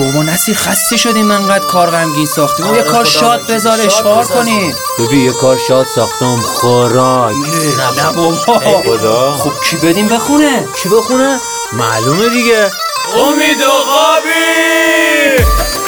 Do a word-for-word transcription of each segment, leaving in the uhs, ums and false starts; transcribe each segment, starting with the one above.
بابا نصیر خسته شدیم انقدر کار غمگین ساختیم. یه کار شاد بذار اشغال کنیم. ببین یه کار شاد ساختم خوراک. نه بابا خدا. خب کی بدیم بخونه؟ کی بخونه؟ معلومه دیگه، امید عقابی.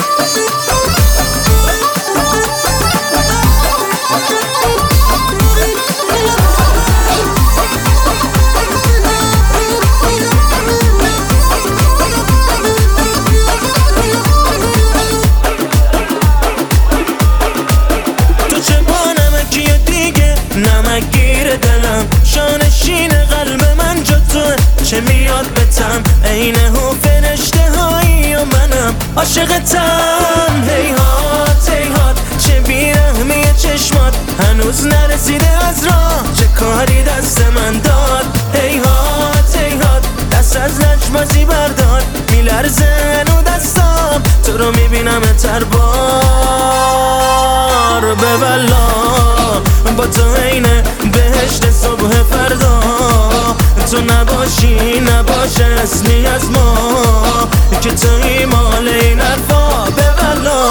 شانشین قلب من جا توه، چه میاد بتم عین هو فرشته هایی و منم عاشقتم. هیهات هیهات چه بیرحمی چشمات، هنوز نرسیده از راه، چه کاری دست من داد. هیهات هیهات دست از لجبازی بردار، میلرزه هنو دستام، تو رو میبینم تر بار ببلا. با تو اینه بهشت صبح فردا، تو نباشی نباشه اصلی از ما، که توی مال این حرفا ببلا.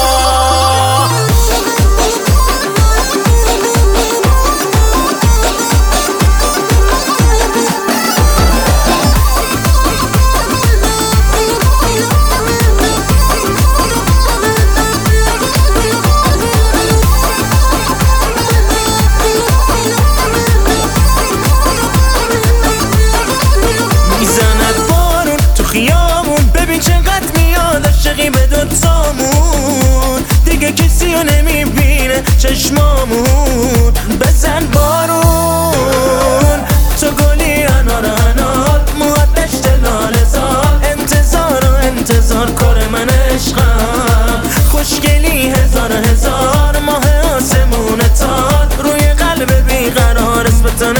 ببین چقدر میاد عاشقی به دوتامون، دیگه کسی رو نمیبینه چشمامون. بزن بارون تو گلی انار انار، موهات دشت لاله زار، انتظار و انتظار کار من عشقم. خوشگلی هزار هزار ماه آسمون تار، روی قلب بیقرار اسمتو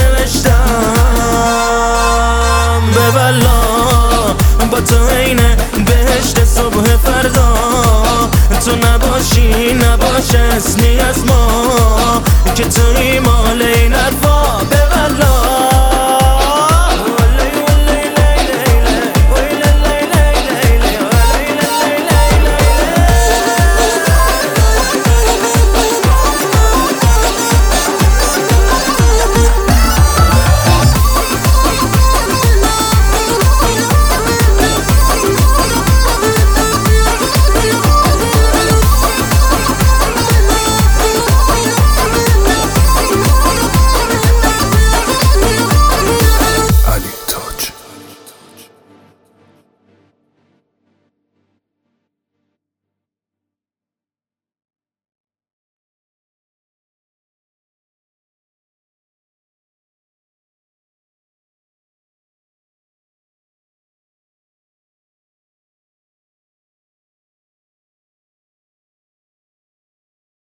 نوشتم ببلا. با تو اینه بهشت صبح فردا، تو نباشی نباشه اصلی از ما، که توی مال این حرفا